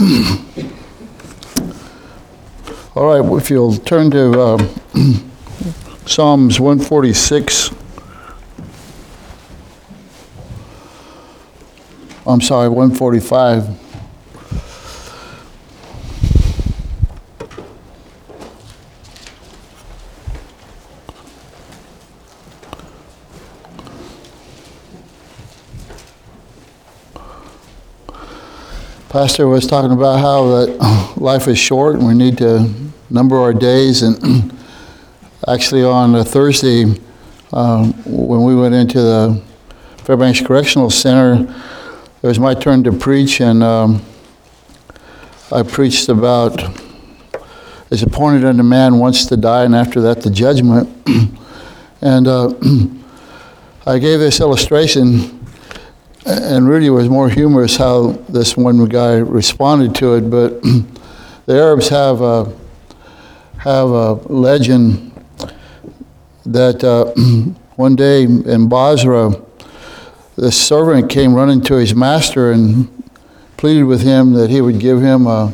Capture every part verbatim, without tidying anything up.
All right, if you'll turn to uh, Psalms one forty-six. I'm sorry, one forty-five. Pastor was talking about how that life is short and we need to number our days. And actually on a Thursday, uh, when we went into the Fairbanks Correctional Center, it was my turn to preach, and um, I preached about it's appointed unto man once to die, and after that the judgment. and uh, I gave this illustration, and really it was more humorous how this one guy responded to it. But the Arabs have a, have a legend that uh, one day in Basra, the servant came running to his master and pleaded with him that he would give him a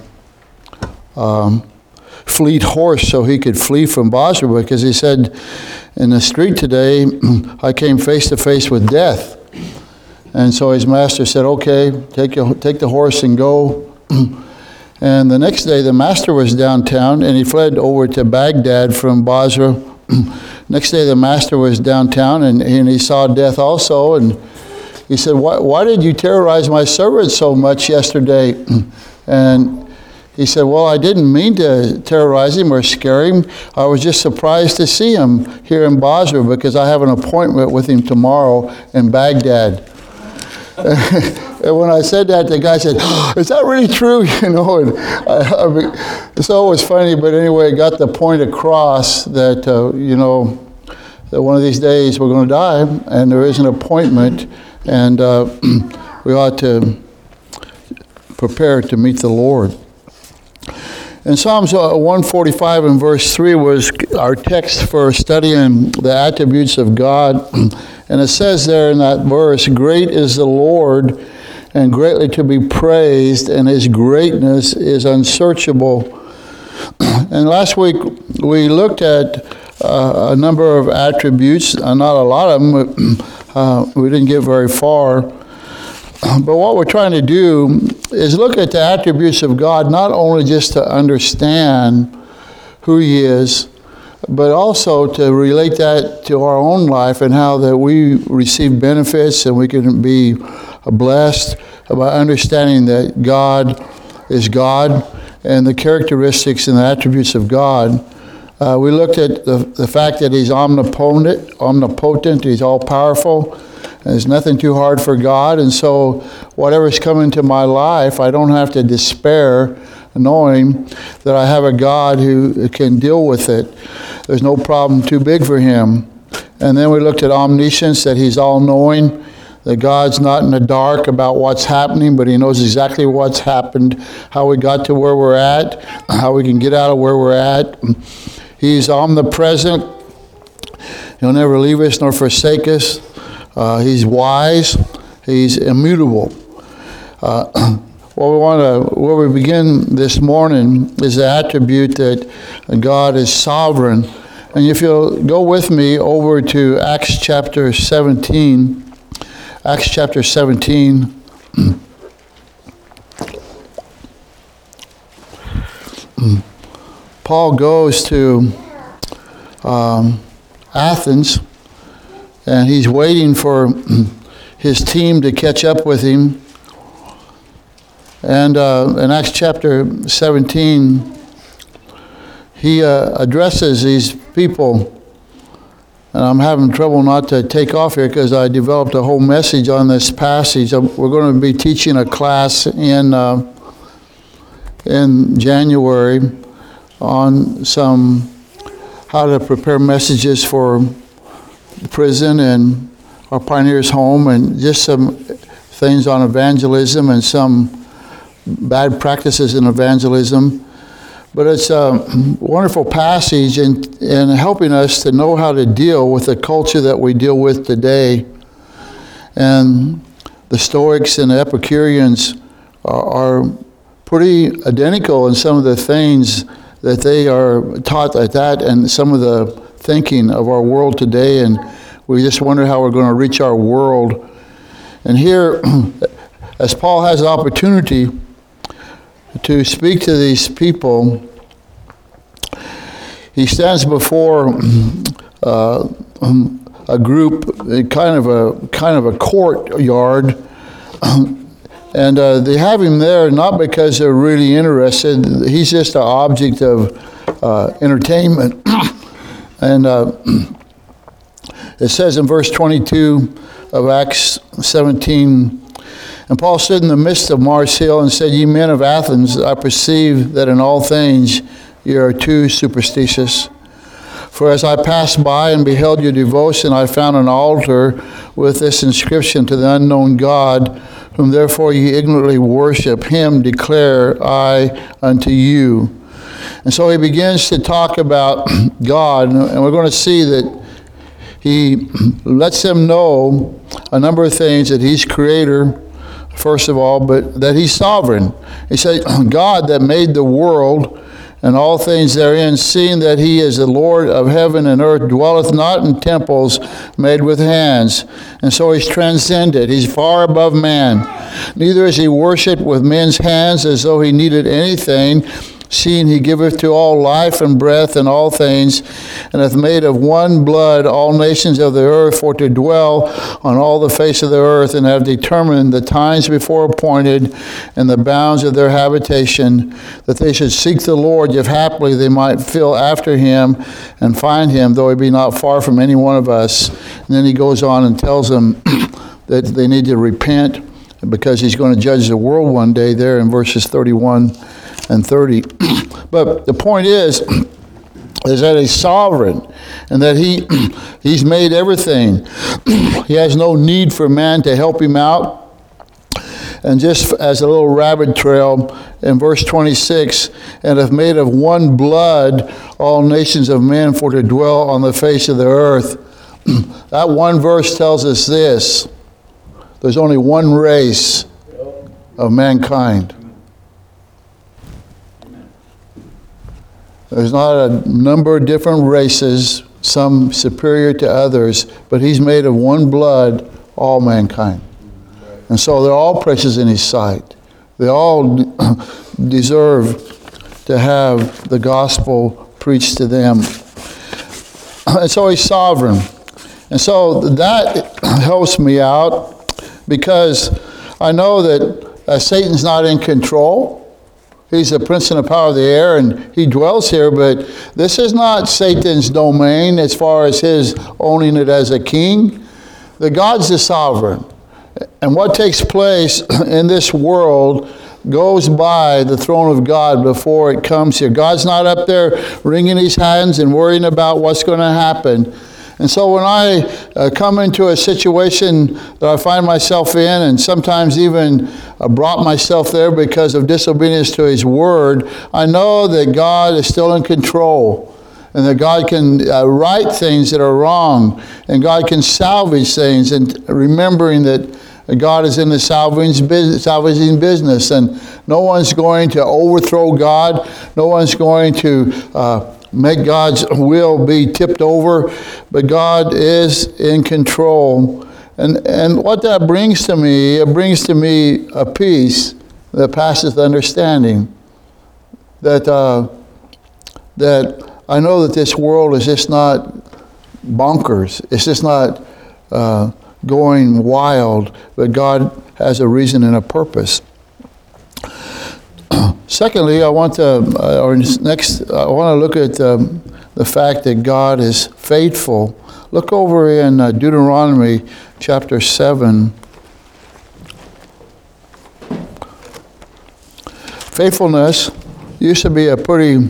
um, fleet horse so he could flee from Basra, because he said, in the street today, I came face to face with death. And so his master said, okay, take, your, take the horse and go. And the next day, the master was downtown, and he fled over to Baghdad from Basra. Next day, the master was downtown, and, and he saw death also. And he said, why, why did you terrorize my servant so much yesterday? And he said, well, I didn't mean to terrorize him or scare him. I was just surprised to see him here in Basra, because I have an appointment with him tomorrow in Baghdad. And when I said that, the guy said, oh, is that really true? You know, and I, I mean, so it was funny, but anyway, got the point across that, uh, you know, that one of these days we're going to die, and there is an appointment, and uh, we ought to prepare to meet the Lord. And Psalms one forty-five and verse three was our text for studying the attributes of God. And it says there in that verse, great is the Lord and greatly to be praised, and his greatness is unsearchable. And last week we looked at uh, a number of attributes, uh, not a lot of them, uh, we didn't get very far. But what we're trying to do is look at the attributes of God, not only just to understand who he is, but also to relate that to our own life and how that we receive benefits and we can be blessed by understanding that God is God and the characteristics and the attributes of God. Uh, we looked at the, the fact that he's omnipotent, omnipotent, he's all-powerful. There's nothing too hard for God, and so whatever's come into my life, I don't have to despair knowing that I have a God who can deal with it. There's no problem too big for him. And then we looked at omniscience, that he's all-knowing, that God's not in the dark about what's happening, but he knows exactly what's happened, how we got to where we're at, how we can get out of where we're at. He's omnipresent. He'll never leave us nor forsake us. Uh, he's wise. He's immutable. Uh, what we want to, where we begin this morning is the attribute that God is sovereign. And if you'll go with me over to Acts chapter seventeen, Acts chapter seventeen. Paul goes to um, Athens. And he's waiting for his team to catch up with him. And uh, in Acts chapter seventeen, he uh, addresses these people. And I'm having trouble not to take off here because I developed a whole message on this passage. We're going to be teaching a class in uh, in January on some how to prepare messages for prison and our Pioneers Home, and just some things on evangelism and some bad practices in evangelism. But it's a wonderful passage in, in helping us to know how to deal with the culture that we deal with today. And the Stoics and the Epicureans are, are pretty identical in some of the things that they are taught at that and some of the thinking of our world today, and we just wonder how we're going to reach our world. And here, as Paul has the opportunity to speak to these people, he stands before uh, a group, kind of a kind of a courtyard, and uh, they have him there not because they're really interested. He's just an object of uh, entertainment. And uh, it says in verse twenty-two of Acts seventeen, and Paul stood in the midst of Mars Hill and said, "Ye men of Athens, I perceive that in all things ye are too superstitious. For as I passed by and beheld your devotion, I found an altar with this inscription, to the unknown God, whom therefore ye ignorantly worship, him declare I unto you." And so he begins to talk about God, and we're going to see that he lets them know a number of things, that he's creator, first of all, but that he's sovereign. He said, God that made the world and all things therein, seeing that he is the Lord of heaven and earth, dwelleth not in temples made with hands. And so he's transcended. He's far above man. Neither is he worshipped with men's hands as though he needed anything, seeing he giveth to all life and breath and all things, and hath made of one blood all nations of the earth for to dwell on all the face of the earth, and have determined the times before appointed and the bounds of their habitation, that they should seek the Lord, if haply they might feel after him and find him, though he be not far from any one of us. And then he goes on and tells them that they need to repent, because he's going to judge the world one day, there in verses thirty-one and thirty. But the point is, is that he's sovereign, and that he he's made everything. He has no need for man to help him out. And just as a little rabbit trail, in verse twenty-six, and hath made of one blood all nations of men for to dwell on the face of the earth. That one verse tells us this: there's only one race of mankind. There's not a number of different races, some superior to others, but he's made of one blood all mankind. And so they're all precious in his sight. They all deserve to have the gospel preached to them. And so he's sovereign. And so that helps me out, because I know that uh, Satan's not in control. He's the prince and the power of the air, and he dwells here, but this is not Satan's domain as far as his owning it as a king. The God's the sovereign. And what takes place in this world goes by the throne of God before it comes here. God's not up there wringing his hands and worrying about what's going to happen. And so when I uh, come into a situation that I find myself in, and sometimes even uh, brought myself there because of disobedience to his word, I know that God is still in control, and that God can uh, right things that are wrong, and God can salvage things, and remembering that God is in the salvaging business, salvaging business, and no one's going to overthrow God. No one's going to uh, make God's will be tipped over, but God is in control. And and what that brings to me, it brings to me a peace that passeth understanding. That uh, that I know that this world is just not bonkers. It's just not uh, going wild, but God has a reason and a purpose. Secondly, I want to, uh, or next, I want to look at um, the fact that God is faithful. Look over in uh, Deuteronomy chapter seven. Faithfulness used to be a pretty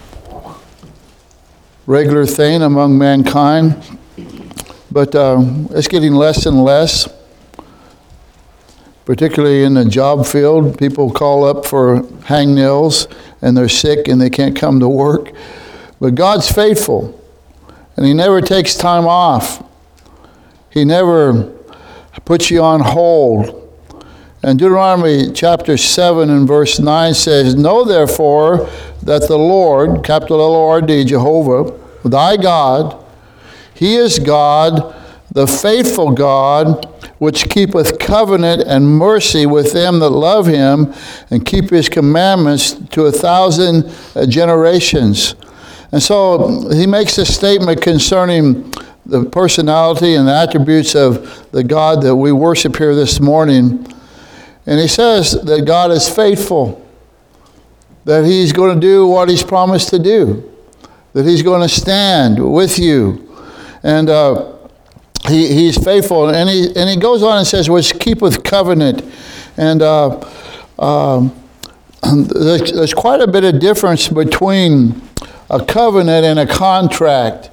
regular thing among mankind, but uh, it's getting less and less. Particularly in the job field, people call up for hangnails and they're sick and they can't come to work. But God's faithful, and he never takes time off. He never puts you on hold. And Deuteronomy chapter seven and verse nine says, Know therefore that the Lord, capital L O R D, Jehovah, thy God, he is God, the faithful God, which keepeth covenant and mercy with them that love him and keep his commandments to a thousand generations. And so he makes a statement concerning the personality and the attributes of the God that we worship here this morning. And he says that God is faithful, that he's going to do what he's promised to do, that he's going to stand with you. And uh, he, he's faithful. And he, and he goes on and says, which keepeth covenant. And uh, um, there's, there's quite a bit of difference between a covenant and a contract.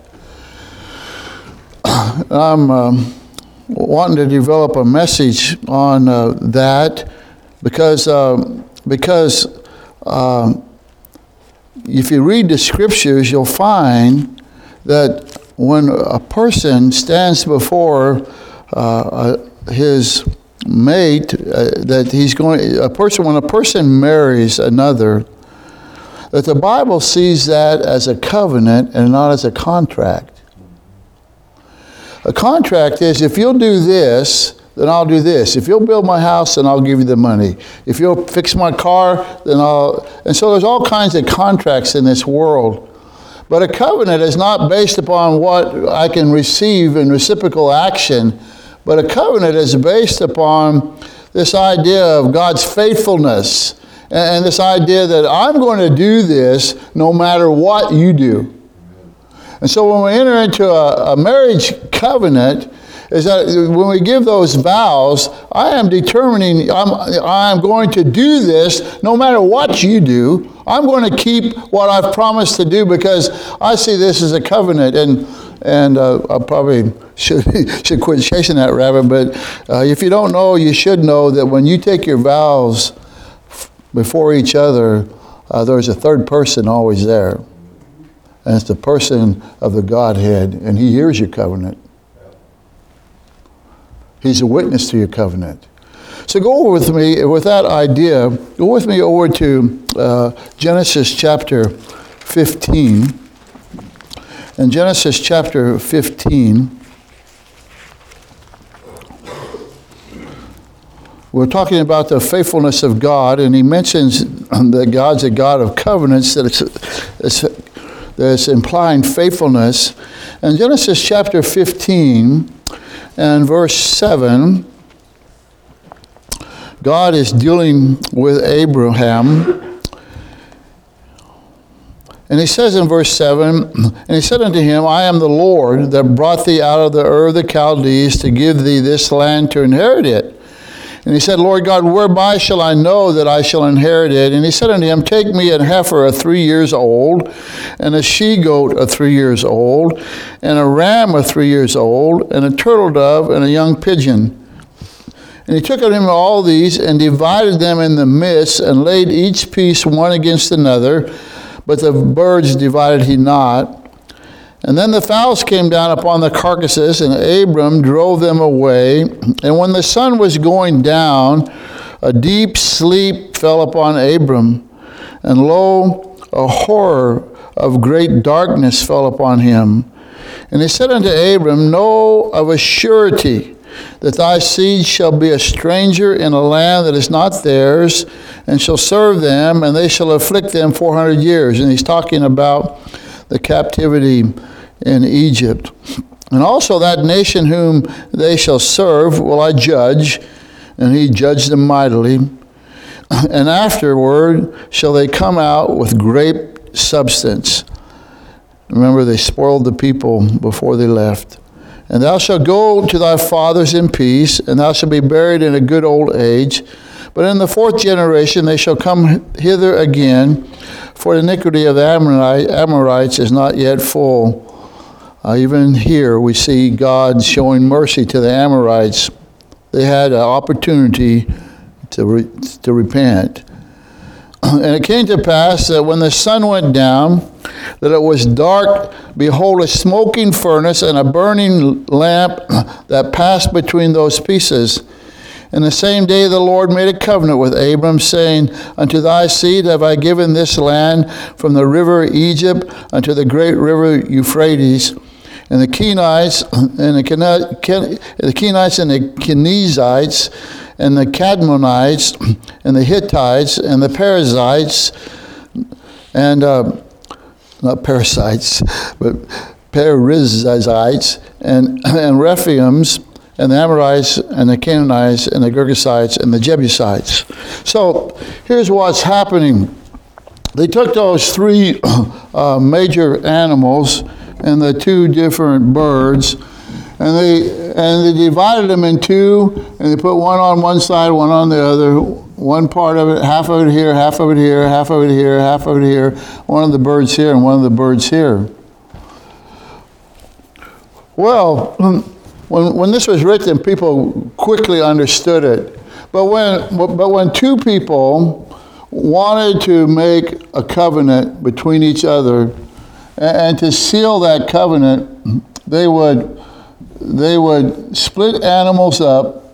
I'm um, wanting to develop a message on uh, that because uh, because uh, if you read the scriptures, you'll find that when a person stands before uh, his mate, uh, that he's going a person when a person marries another, that the Bible sees that as a covenant and not as a contract. A contract is, if you'll do this, then I'll do this. If you'll build my house, then I'll give you the money. If you'll fix my car, then I'll... And so there's all kinds of contracts in this world. But a covenant is not based upon what I can receive in reciprocal action, but a covenant is based upon this idea of God's faithfulness and this idea that I'm going to do this no matter what you do. And so when we enter into a, a marriage covenant, is that when we give those vows, I am determining, I'm, I'm going to do this no matter what you do. I'm going to keep what I've promised to do because I see this as a covenant. And and uh, I probably should, should quit chasing that rabbit, but uh, if you don't know, you should know that when you take your vows before each other, uh, there's a third person always there. And it's the person of the Godhead, and he hears your covenant. He's a witness to your covenant. So go over with me, with that idea, go with me over to uh, Genesis chapter fifteen. In Genesis chapter fifteen, we're talking about the faithfulness of God, and he mentions that God's a God of covenants, that it's, it's that's implying faithfulness. In Genesis chapter fifteen and verse seven, God is dealing with Abraham. And he says in verse seven, and he said unto him, I am the Lord that brought thee out of the Ur of the Chaldees to give thee this land to inherit it. And he said, Lord God, whereby shall I know that I shall inherit it? And he said unto him, take me an heifer of three years old, and a she-goat of three years old, and a ram of three years old, and a turtle dove, and a young pigeon. And he took of him all these, and divided them in the midst, and laid each piece one against another, but the birds divided he not. And then the fowls came down upon the carcasses, and Abram drove them away. And when the sun was going down, a deep sleep fell upon Abram. And lo, a horror of great darkness fell upon him. And he said unto Abram, Know of a surety that thy seed shall be a stranger in a land that is not theirs, and shall serve them, and they shall afflict them four hundred years. And he's talking about the captivity in Egypt. And also that nation whom they shall serve will I judge, and he judged them mightily. And afterward shall they come out with great substance. Remember, they spoiled the people before they left. And thou shalt go to thy fathers in peace, and thou shalt be buried in a good old age. But in the fourth generation they shall come hither again, for the iniquity of the Amorites is not yet full. Uh, even here we see God showing mercy to the Amorites. They had an opportunity to, re- to repent. And it came to pass that when the sun went down, that it was dark, behold, a smoking furnace and a burning lamp that passed between those pieces. And the same day the Lord made a covenant with Abram, saying, Unto thy seed have I given this land from the river Egypt unto the great river Euphrates. And the Kenites and the, Kena, Ken, the Kenites and the Kenizzites and the Cadmonites and the Hittites and the Perizzites and uh, not parasites, but Perizzites and and Rephaims and the Amorites and the Canaanites and the Girgashites and the Jebusites. So here's what's happening. They took those three uh, major animals and the two different birds, and they and they divided them in two, and they put one on one side, one on the other, one part of it, half of it here, half of it here, half of it here, half of it here, one of the birds here, and one of the birds here. Well, when when this was written, people quickly understood it. But when but when two people wanted to make a covenant between each other, and to seal that covenant, they would they would split animals up,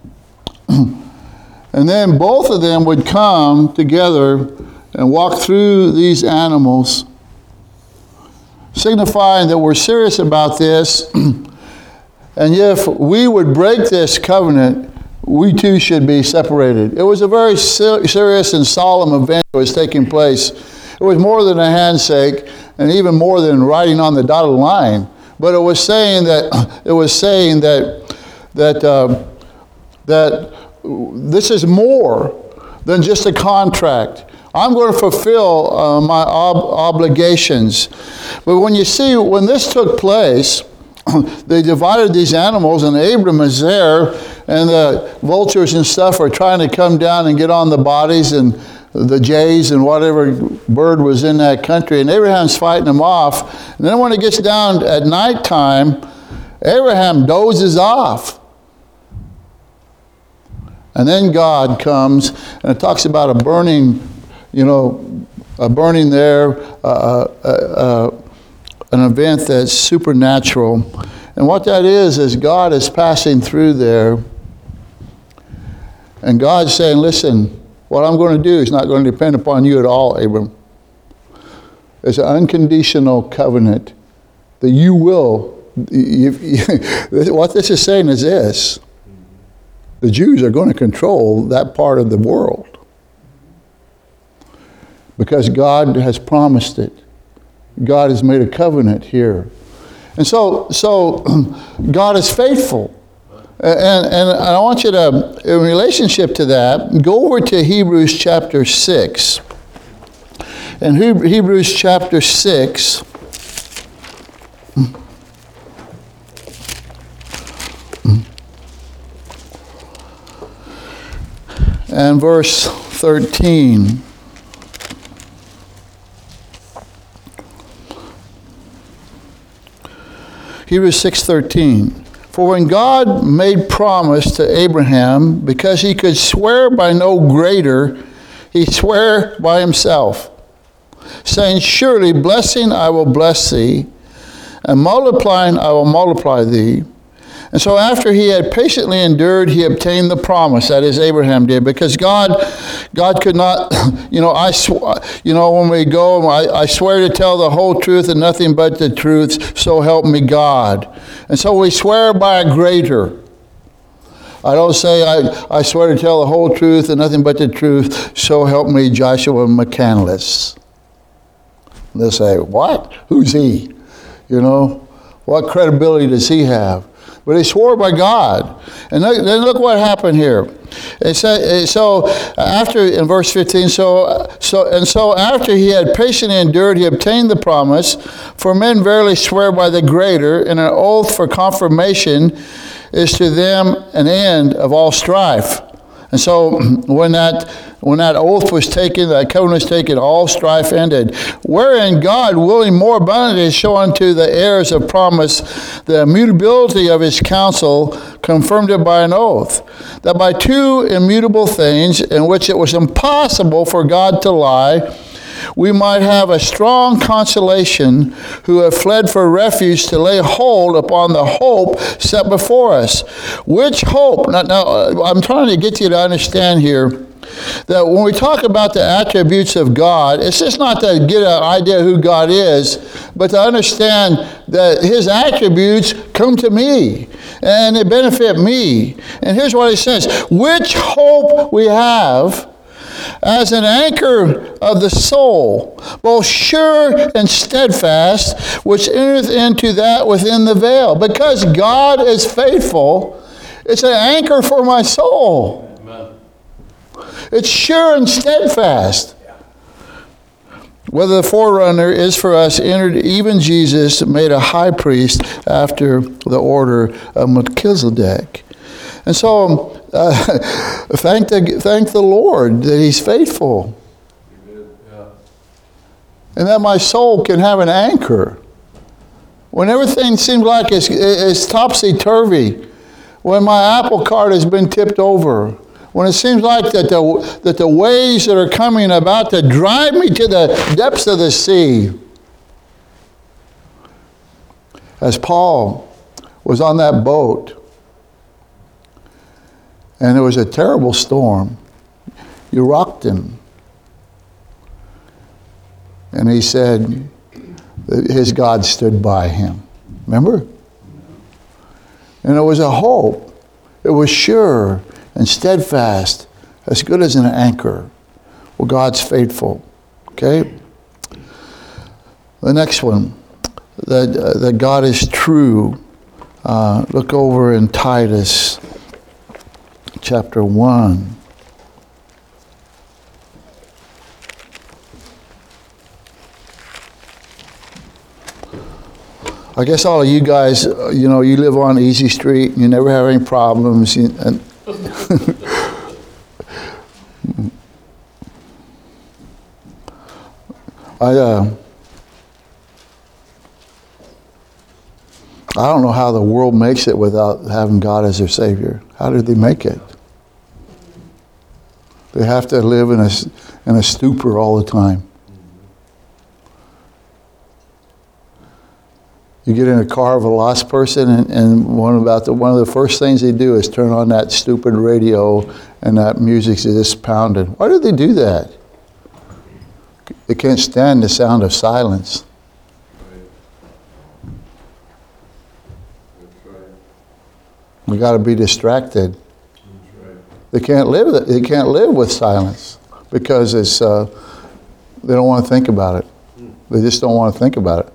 and then both of them would come together and walk through these animals, signifying that we're serious about this, and if we would break this covenant, we too should be separated. It was a very ser- serious and solemn event that was taking place. It was more than a handshake, and even more than writing on the dotted line. But it was saying that it was saying that that uh, that this is more than just a contract. I'm going to fulfill uh, my ob- obligations. But when you see when this took place, they divided these animals, and Abram is there, and the vultures and stuff are trying to come down and get on the bodies and the jays and whatever bird was in that country, and Abraham's fighting them off. And then when it gets down at nighttime, Abraham dozes off. And then God comes, and it talks about a burning, you know, a burning there, uh, uh, uh, an event that's supernatural. And what that is, is God is passing through there, and God's saying, listen, what I'm going to do is not going to depend upon you at all, Abram. It's an unconditional covenant that you will. You, you, what this is saying is this. The Jews are going to control that part of the world because God has promised it. God has made a covenant here. And so, so God is faithful. And, and I want you to, in relationship to that, go over to Hebrews chapter six. In Hebrews chapter six, and verse thirteen. Hebrews six thirteen. For when God made promise to Abraham, because he could swear by no greater, he sware by himself, saying, Surely blessing I will bless thee, and multiplying I will multiply thee. And so after he had patiently endured, he obtained the promise, that is, Abraham did, because God God could not, you know, I sw- you know, when we go, I, I swear to tell the whole truth and nothing but the truth, so help me God. And so we swear by a greater. I don't say I, I swear to tell the whole truth and nothing but the truth, so help me Joshua McCandless. They'll say, what? Who's he? You know, what credibility does he have? But he swore by God. And then look what happened here. It said, so after, in verse fifteen, so, so and so after he had patiently endured, he obtained the promise. For men verily swear by the greater, and an oath for confirmation is to them an end of all strife. And so when that when that oath was taken, that covenant was taken, all strife ended. Wherein God, willing more abundantly to show unto the heirs of promise the immutability of his counsel, confirmed it by an oath, that by two immutable things, in which it was impossible for God to lie, we might have a strong consolation who have fled for refuge to lay hold upon the hope set before us. Which hope? Now, now I'm trying to get you to understand here that when we talk about the attributes of God, it's just not to get an idea of who God is, but to understand that his attributes come to me and they benefit me. And here's what he says: which hope we have as an anchor of the soul, both sure and steadfast, which entereth into that within the veil. Because God is faithful, it's an anchor for my soul. It's sure and steadfast. Whether the forerunner is for us, entered even Jesus, made a high priest after the order of Melchizedek. And so, uh, thank the thank the Lord that he's faithful. Yeah. And that my soul can have an anchor. When everything seems like it's, it's topsy-turvy, when my apple cart has been tipped over, when it seems like that the, that the waves that are coming are about to drive me to the depths of the sea. As Paul was on that boat, and it was a terrible storm, you rocked him. And he said that his God stood by him. Remember? And it was a hope. It was sure and steadfast, as good as an anchor. Well, God's faithful. Okay? The next one, that, uh, that God is true. Uh, look over in Titus chapter one. I guess all of you guys, you know, you live on Easy Street, you never have any problems. You, and I uh, I don't know how the world makes it without having God as their Savior. How did they make it? They have to live in a, in a stupor all the time. You get in a car of a lost person, and, and one about the one of the first things they do is turn on that stupid radio, and that music is just pounding. Why do they do that? They can't stand the sound of silence. We got to be distracted. Right. They can't live. They can't live with silence because it's. Uh, they don't want to think about it. They just don't want to think about it.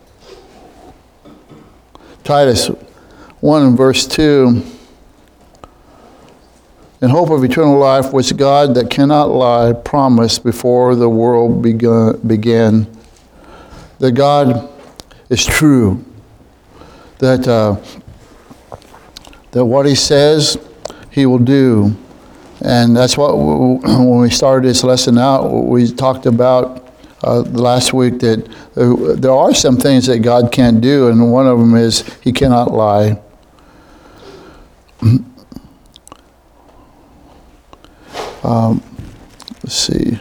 Titus one and verse two. In hope of eternal life, which God that cannot lie promised before the world begun, began. That God is true. That. Uh, that what he says, he will do. And that's what, when we started this lesson out, we talked about uh, last week that there are some things that God can't do, and one of them is he cannot lie. Um, let's see.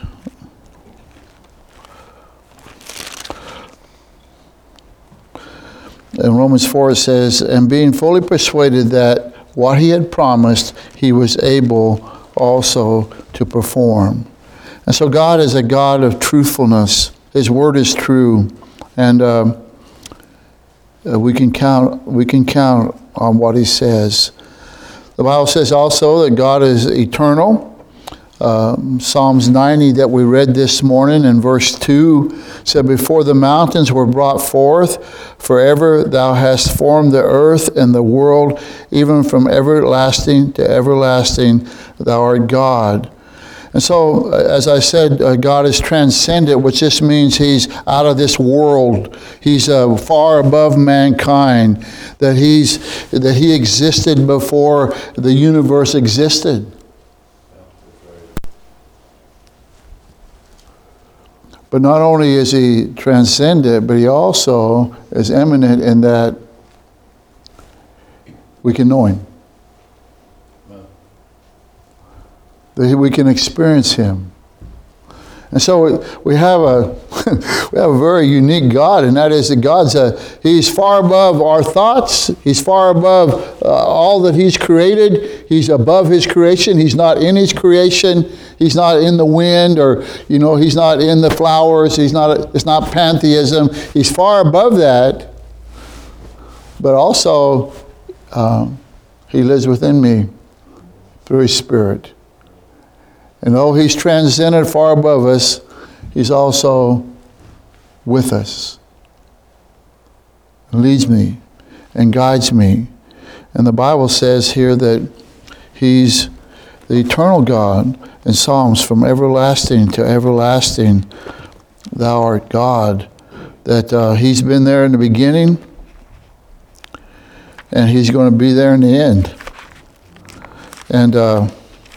In Romans four it says, and being fully persuaded that what he had promised, he was able also to perform. And so God is a God of truthfulness. His word is true. And uh, we can count, we can count on what he says. The Bible says also that God is eternal. Uh, Psalms ninety that we read this morning in verse two said, before the mountains were brought forth, forever thou hast formed the earth and the world, even from everlasting to everlasting thou art God. And so, as I said, uh, God is transcendent, which just means he's out of this world. He's uh, far above mankind, that he's that he existed before the universe existed. But not only is he transcendent, but he also is eminent in that we can know him. That we can experience him. And so we have a we have a very unique God, and that is that God's a, He's far above our thoughts. He's far above uh, all that He's created. He's above His creation. He's not in His creation. He's not in the wind, or you know, He's not in the flowers. He's not. It's not pantheism. He's far above that. But also, um, He lives within me through His Spirit. And though He's transcended far above us, He's also with us. Leads me and guides me. And the Bible says here that He's the eternal God in Psalms, from everlasting to everlasting, Thou art God. That uh, He's been there in the beginning, and He's going to be there in the end. And uh,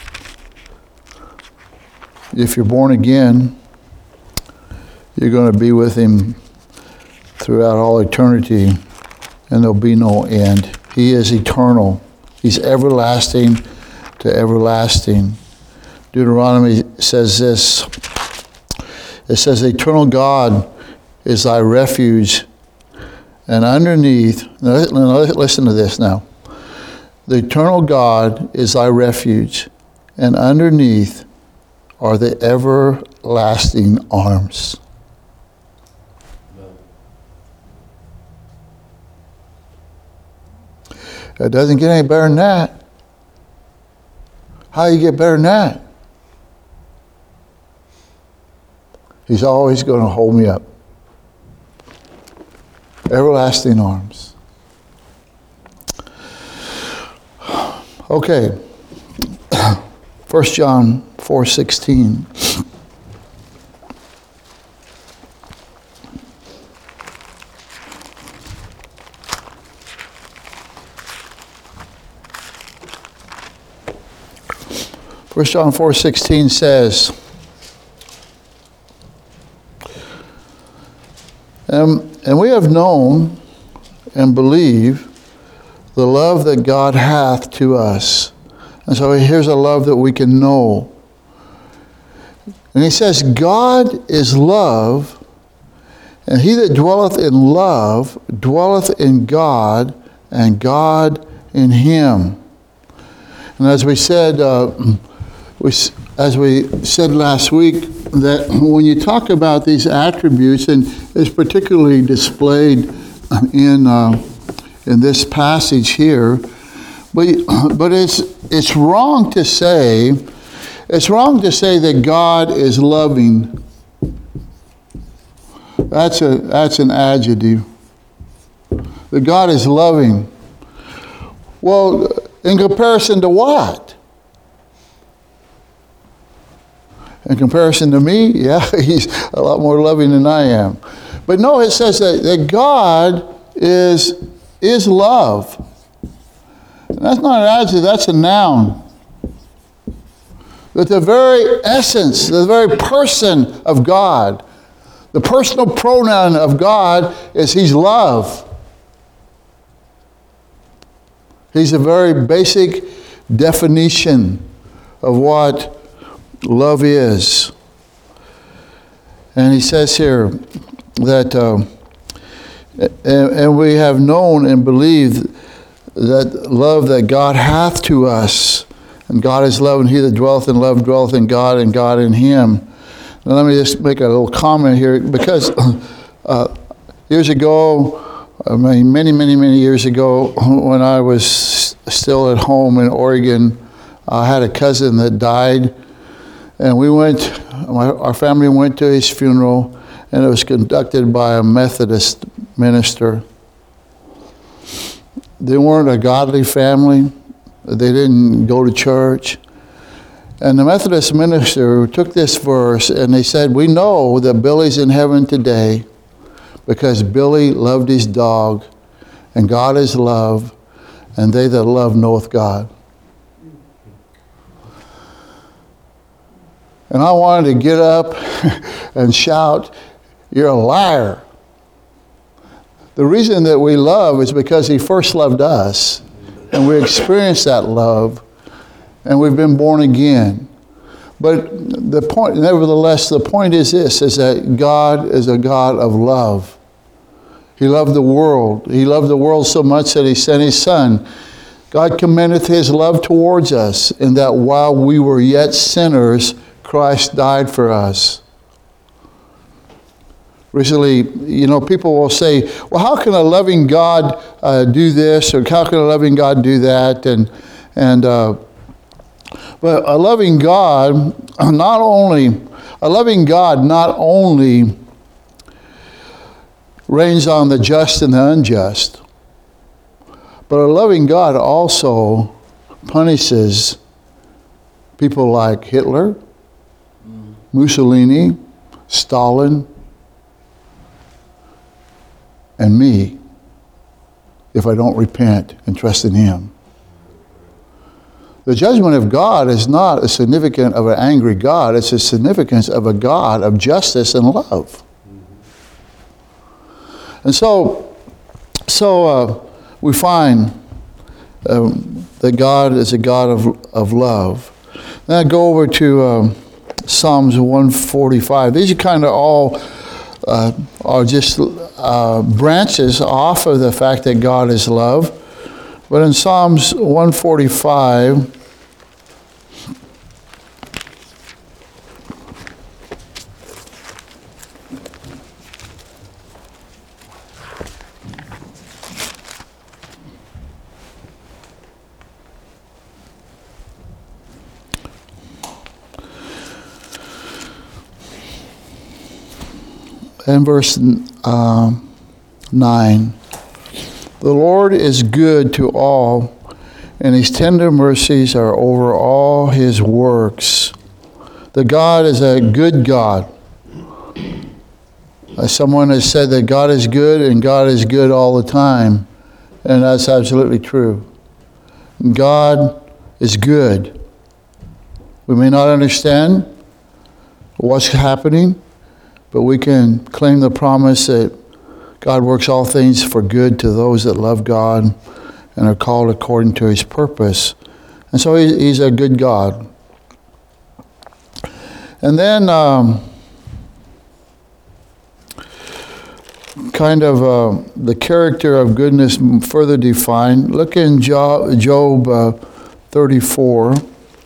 if you're born again, you're going to be with Him throughout all eternity, and there'll be no end. He is eternal. He's everlasting to everlasting. Deuteronomy says this. It says, the eternal God is thy refuge, and underneath, now listen to this now. The eternal God is thy refuge, and underneath are the everlasting arms. It doesn't get any better than that. How do you get better than that? He's always going to hold me up. Everlasting arms. Okay. First John four sixteen. First John four sixteen says, um, and we have known and believe the love that God hath to us. And so here's a love that we can know. And he says, God is love, and he that dwelleth in love dwelleth in God, and God in him. And as we said, uh, we, as we said last week, that when you talk about these attributes, and it's particularly displayed in uh, in this passage here, but but it's it's wrong to say it's wrong to say that God is loving. That's a that's an adjective. That God is loving. Well, in comparison to what? In comparison to me, yeah, he's a lot more loving than I am. But no, it says that, that God is, is love. And that's not an adjective, that's a noun. That the very essence, the very person of God, the personal pronoun of God is he's love. He's a very basic definition of what love is. And he says here that, uh, and, and we have known and believed that love that God hath to us, and God is love, and he that dwelleth in love dwelleth in God, and God in him. Now let me just make a little comment here, because uh, years ago, I mean, many, many, many years ago, when I was still at home in Oregon, I had a cousin that died, and we went, my, our family went to his funeral, and it was conducted by a Methodist minister. They weren't a godly family. They didn't go to church. And the Methodist minister took this verse, and they said, we know that Billy's in heaven today because Billy loved his dog, and God is love, and they that love knoweth God. And I wanted to get up and shout, you're a liar. The reason that we love is because he first loved us, and we experienced that love, and we've been born again. But the point, nevertheless, the point is this, is that God is a God of love. He loved the world. He loved the world so much that he sent his Son. God commendeth his love towards us in that while we were yet sinners, Christ died for us. Recently, you know, people will say, well, how can a loving God uh, do this? Or how can a loving God do that? And, and uh, but a loving God, not only, a loving God not only rains on the just and the unjust, but a loving God also punishes people like Hitler, Mussolini, Stalin, and me if I don't repent and trust in him. The judgment of God is not a significance of an angry God. It's a significance of a God of justice and love. And so, so uh, we find um, that God is a God of, of love. Then I go over to um, Psalms one forty-five. These are kind of all uh, are just uh, branches off of the fact that God is love. But in Psalms one forty-five, and verse uh, nine, the Lord is good to all, and his tender mercies are over all his works. The God is a good God. Uh, someone has said that God is good, and God is good all the time, and that's absolutely true. God is good. We may not understand what's happening, but we can claim the promise that God works all things for good to those that love God and are called according to his purpose. And so he, he's a good God. And then um, kind of uh, the character of goodness further defined. Look in Job, Job uh, thirty-four.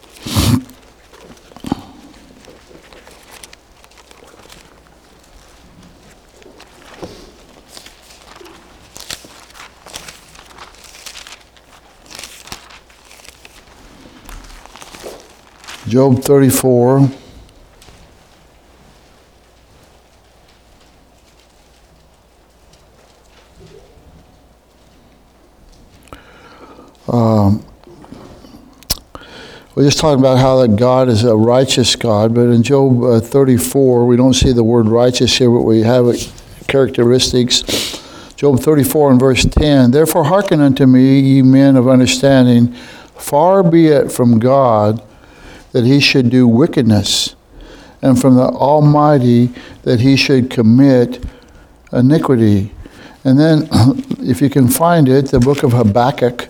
Job thirty-four. Um, we're just talking about how that God is a righteous God, but in Job uh, thirty-four, we don't see the word righteous here, but we have characteristics. Job thirty-four and verse ten, therefore hearken unto me, ye men of understanding, far be it from God that he should do wickedness, and from the Almighty that he should commit iniquity. And then, if you can find it, the book of Habakkuk.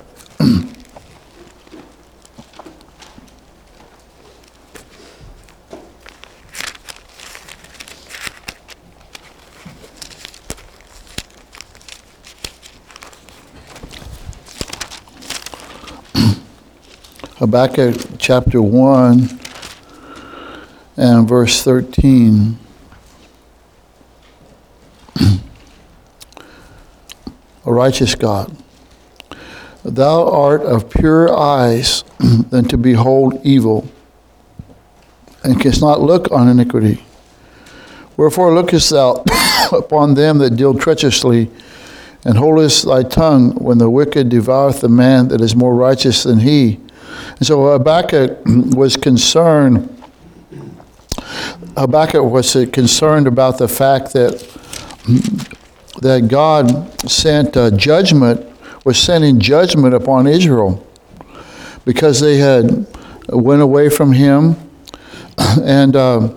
Habakkuk chapter one and verse thirteen. A righteous God. Thou art of purer eyes than to behold evil, and canst not look on iniquity. Wherefore lookest thou upon them that deal treacherously, and holdest thy tongue when the wicked devoureth the man that is more righteous than he. And so Habakkuk was concerned, Habakkuk was concerned about the fact that, that God sent uh, judgment, was sending judgment upon Israel because they had went away from him, and uh,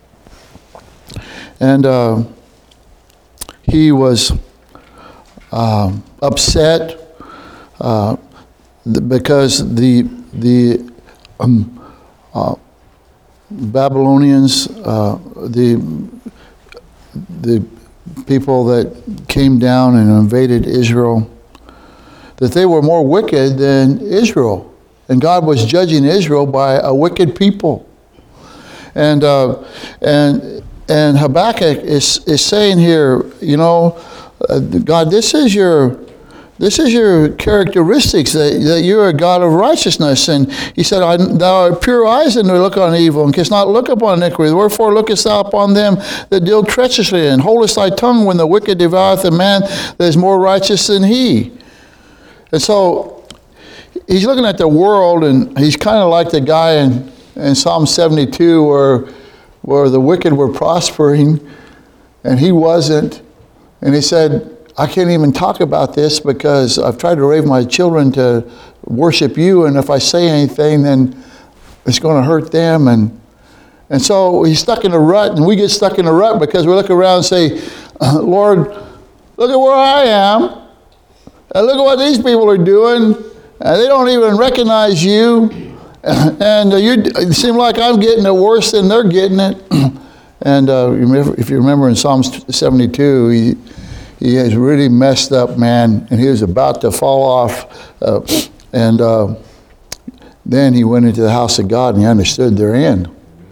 and uh, he was uh, upset uh, because the the um, uh, Babylonians, uh, the the people that came down and invaded Israel, that they were more wicked than Israel. And God was judging Israel by a wicked people. And uh, and and Habakkuk is, is saying here, you know, uh, God, this is your this is your characteristics, that, that you're a God of righteousness. And he said, I, thou art pure eyes and look on evil, and canst not look upon iniquity. Wherefore lookest thou upon them that deal treacherously, and holdest thy tongue when the wicked devoureth a man that is more righteous than he. And so he's looking at the world, and he's kind of like the guy in, in Psalm seventy-two where, where the wicked were prospering and he wasn't. And he said, I can't even talk about this because I've tried to raise my children to worship you, and if I say anything, then it's going to hurt them. And and so he's stuck in a rut, and we get stuck in a rut because we look around and say, Lord, look at where I am, and look at what these people are doing, and they don't even recognize you, and you it seems like I'm getting it worse than they're getting it. And uh, if you remember in Psalm seventy-two, he He has really messed up, man, and he was about to fall off. Uh, and uh, then he went into the house of God, and he understood their end.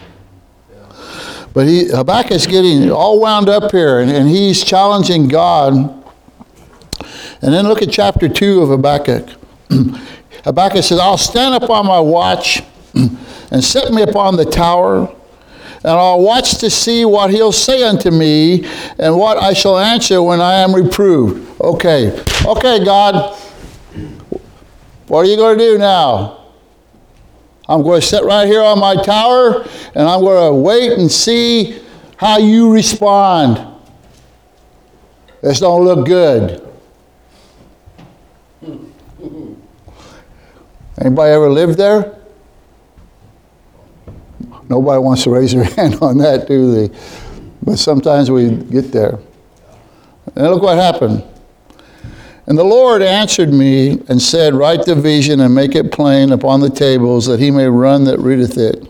But he, Habakkuk's getting all wound up here, and, and he's challenging God. And then look at chapter two of Habakkuk. Habakkuk says, I'll stand upon my watch and set me upon the tower, and I'll watch to see what he'll say unto me, and what I shall answer when I am reproved. Okay, okay, God, what are you going to do now? I'm going to sit right here on my tower, and I'm going to wait and see how you respond. This don't look good. Anybody ever lived there? Nobody wants to raise their hand on that, do they? But sometimes we get there. And look what happened. And the Lord answered me and said, write the vision and make it plain upon the tables, that he may run that readeth it.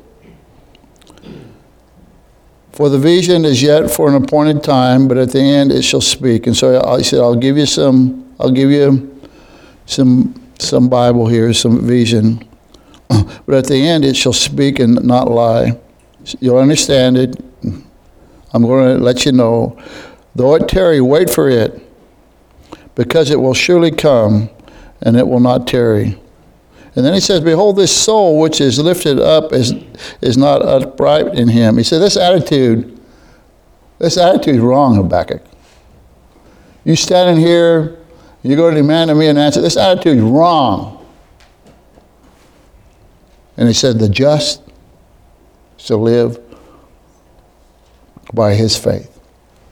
For the vision is yet for an appointed time, but at the end it shall speak. And so I said, I'll give you some, I'll give you some, some Bible here, some vision. But at the end it shall speak and not lie. You'll understand it. I'm going to let you know. Though it tarry, wait for it, because it will surely come, and it will not tarry. And then he says, behold, this soul which is lifted up is, is not upright in him. He said, this attitude, this attitude is wrong, Habakkuk. You standing here, you're going to demand of me an answer. This attitude is wrong. And he said, the just shall live by his faith.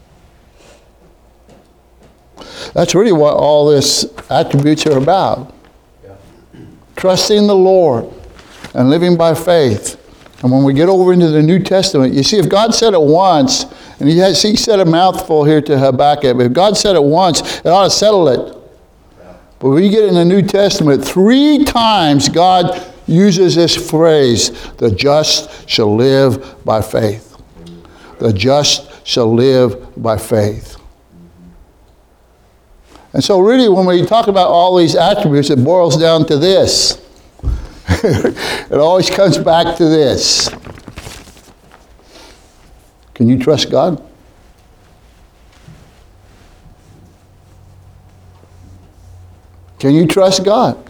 That's really what all this attributes are about. Yeah. Trusting the Lord and living by faith. And when we get over into the New Testament, you see, if God said it once, and he, has, he said a mouthful here to Habakkuk, but if God said it once, it ought to settle it. Yeah. But when you get in the New Testament, three times God uses this phrase, the just shall live by faith. The just shall live by faith. And so really when we talk about all these attributes, it boils down to this. It always comes back to this. Can you trust God? Can you trust God?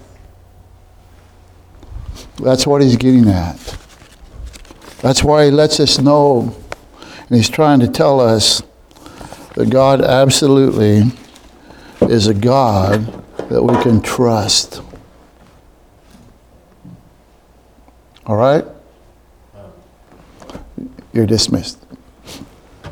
That's what he's getting at. That's why he lets us know, and he's trying to tell us that God absolutely is a God that we can trust. All right? You're dismissed.